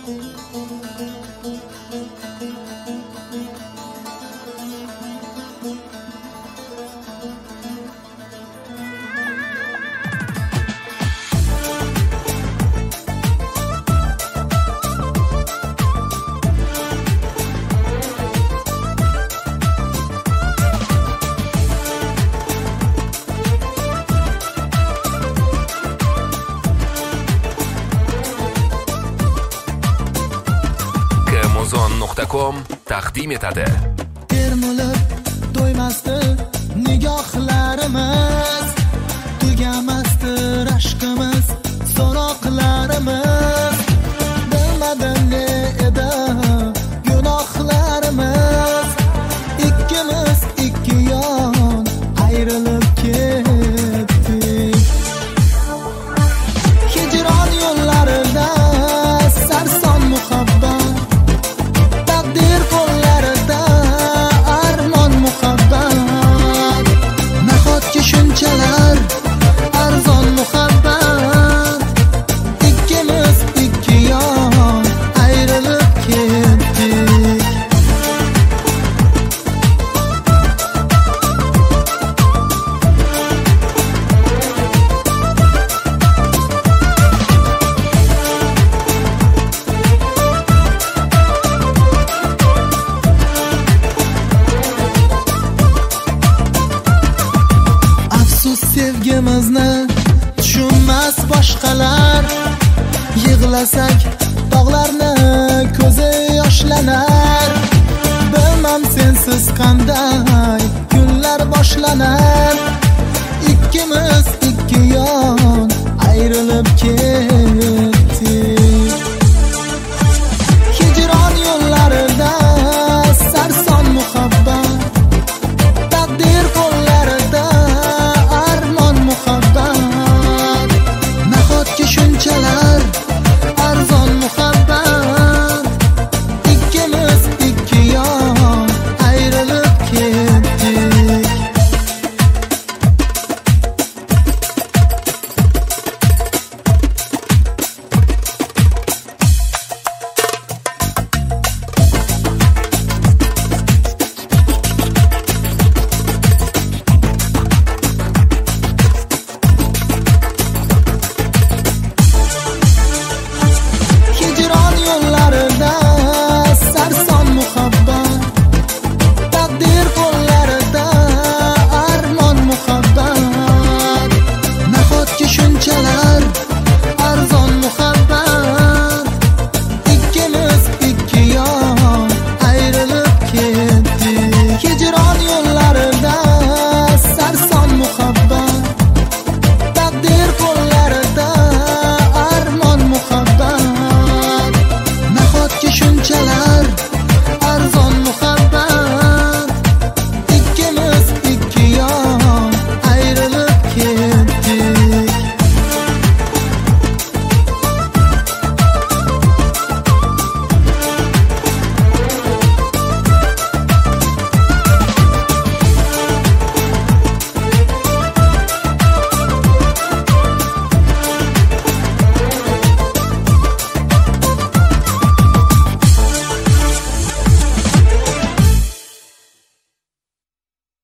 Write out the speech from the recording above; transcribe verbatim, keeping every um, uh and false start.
taqdim etadi. Termilib to'ymasdi nigohlarimiz, tugamasdi rashkimiz, so'roqlarimiz. Bilmadim ne edi gunohlarimiz, ikkimiz ikki yon ayrilib ketdik. Hijron yo'llarida sarson muhabbat, shunchalar arzon muhabbat, ikkimiz ikki yon ayrilib ketdik. Sevgimizni tushunmas boshqalar, yig'lasak tog'larni ko'zi yoshlanar. Bilmam sensiz qanday kunlar boshlanar, ikkimiz ikki yon ayrilib ketdik.